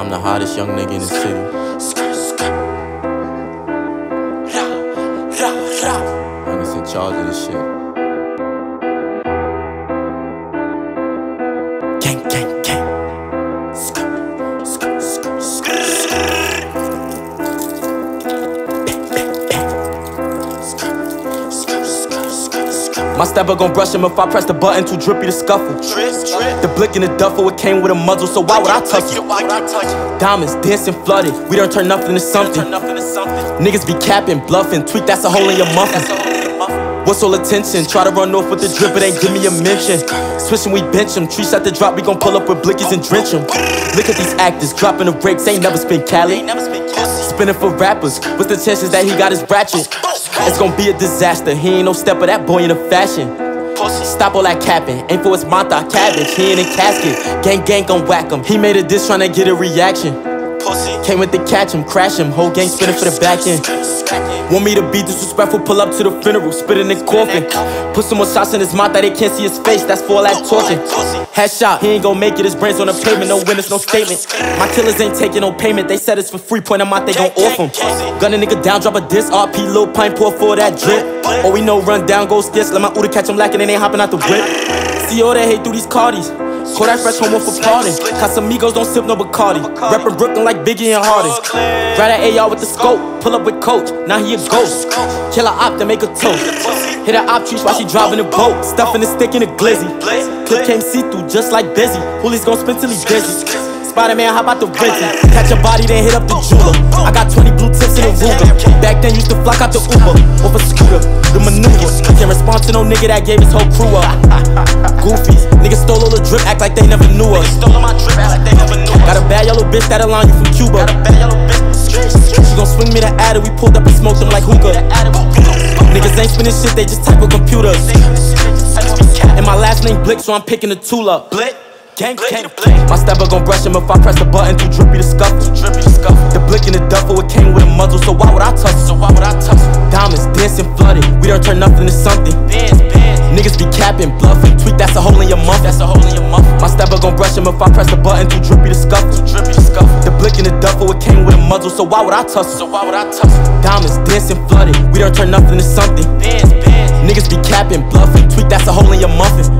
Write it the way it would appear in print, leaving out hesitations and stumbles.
I'm the hottest young nigga in the city. Youngest in charge of this shit. Gang, gang, gang. My stepper gon' brush him if I press the button, too drippy to scuffle. The blick in the duffel, it came with a muzzle, so why would I touch it? Diamonds dancing flooded, we done turn nothing to something. Niggas be capping, bluffing, tweak, that's a hole in your muffin. What's all attention? Try to run off with the drip, it ain't give me a mention. Switching, we bench them, trees at the drop, we gon' pull up with blickies and drench them. Look at these actors, dropping the brakes, ain't never spin Cali. Spinning for rappers, what's the chances that he got his ratchet? It's gon' be a disaster, he ain't no stepper, that boy in a fashion. Stop all that capping, aim for his mata cabbage, he ain't in casket. Gang gang gon' whack him, he made a diss tryna get a reaction. Came with the catch him, crash him, whole gang spinning for the back end. Want me to be disrespectful, pull up to the funeral, spit in the coffin. Put some more shots in his mouth that they can't see his face, that's for all that talking. Headshot, he ain't gon' make it, his brains on the pavement, no winners, no statement. My killers ain't taking no payment, they said it's for free, point them out, they gon' off him. Gun a nigga down, drop a diss, RP, Lil Pine, pour for that drip. All we know, run down, go skits, let my Uda catch him lacking and they hopping out the whip. See all that hate through these Cardis. Call that fresh homo for pardon. Casamigos don't sip no Bacardi. Rappin' Brooklyn like Biggie and Harden. Grab that AR with the scope. Pull up with coach, now he a ghost. Kill a op to make a toast. Hit a op trees while she driving the boat. Stuffing the stick in the glizzy. Clip came see-through just like Busy. Hoolies gon' spin till he dizzy. Spider-Man, how about the Rizzy? Catch a body, then hit up the jeweler. I got 20 blue tips in the Ruger. Back then used to flock out the Uber. Off a scooter, the maneuver. Can't respond to no nigga that gave his whole crew up. Goofies, niggas stole all the drip, act like they never knew us. Got a bad yellow bitch that'll line you from Cuba. She gon' swing me the adder, we pulled up and smoked them like hookah. Niggas ain't spinning shit, they just type with computers. And my last name Blick, so I'm picking the tool up. Gang, gang, my stepper gon' brush him if I press the button, too drippy to scuffle. The blick in the duffel, it came with a muzzle, so why would I touch it? Diamonds dancing flooded, we done turn nothing to something. Niggas be capping, bluffing, tweak, that's a hole in your muffin. My stepper gon' brush him if I press the button, too drippy to scuffle. The blick in the duffel, it came with a muzzle, so why would I touch it? Diamonds dancing flooded, we done turn nothing to something. Niggas be capping, bluffing, tweak, that's a hole in your muffin.